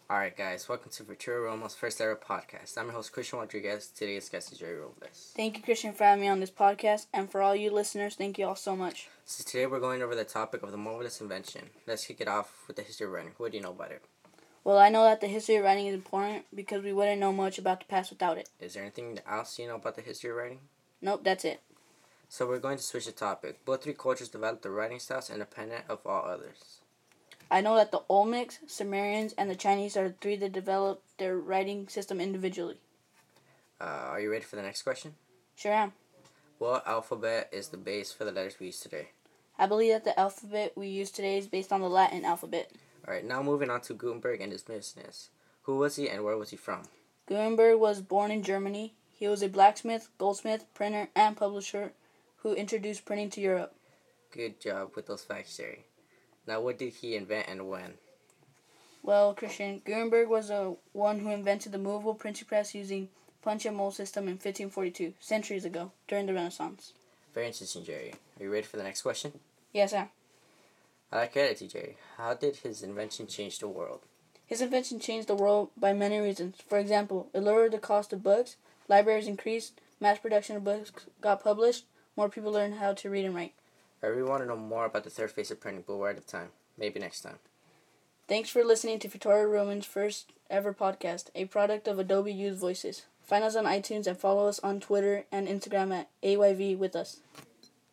Alright, guys, welcome to Futuro Romo's first ever podcast. I'm your host, Christian Rodriguez. Today's guest is Jerry Robles. Thank you, Christian, for having me on this podcast. And for all you listeners, thank you all so much. So, today we're going over the topic of the marvelous invention. Let's kick it off with the history of writing. What do you know about it? Well, I know that the history of writing is important because we wouldn't know much about the past without it. Is there anything else you know about the history of writing? Nope, that's it. So, we're going to switch the topic. Both three cultures developed their writing styles independent of all others. I know that the Olmecs, Sumerians, and the Chinese are the three that developed their writing system individually. Are you ready for the next question? Sure am. What alphabet is the base for the letters we use today? I believe that the alphabet we use today is based on the Latin alphabet. Alright, now moving on to Gutenberg and his business. Who was he and where was he from? Gutenberg was born in Germany. He was a blacksmith, goldsmith, printer, and publisher who introduced printing to Europe. Good job with those facts, Jerry. Now, what did he invent and when? Well, Christian, Gutenberg was the one who invented the movable printing press using punch and mold system in 1542, centuries ago, during the Renaissance. Very interesting, Jerry. Are you ready for the next question? Yes, sir. I like it, Jerry. How did his invention change the world? His invention changed the world by many reasons. For example, it lowered the cost of books, libraries increased, mass production of books got published, more people learned how to read and write. I really want to know more about the third phase of printing, but we're out of time. Maybe next time. Thanks for listening to Futuro Roman's first ever podcast, a product of Adobe Use Voices. Find us on iTunes and follow us on Twitter and Instagram at AYV with us.